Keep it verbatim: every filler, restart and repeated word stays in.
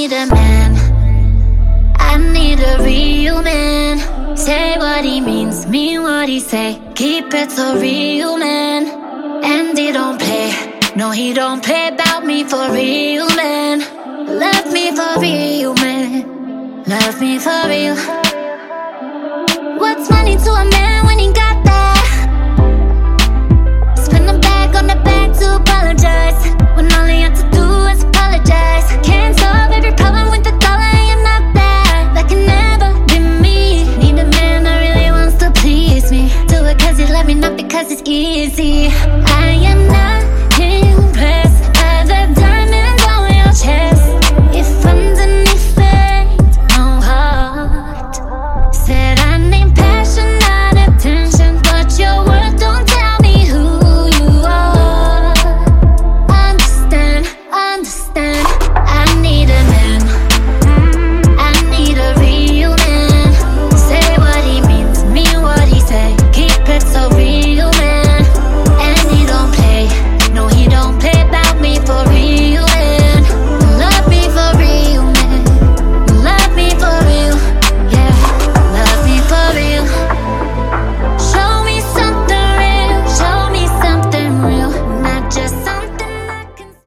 need a man, I need a real man. Say what he means, mean what he say. Keep it so real, man. And he don't play, no he don't play about me for real, man. Love me for real, man. Love me for real. What's money to a man when he got that? Spend a bag on the back to apologize, when all he had to do is apologize. Can't solve every problem with the dollar, and you're not that. That can never be me. Need a man that really wants to please me. Do it cause he love me, not because it's easy. I am not impressed by the diamonds on your chest. If underneath it, no heart. Said I need passion, not attention, but your words don't tell me who you are. Understand, understand.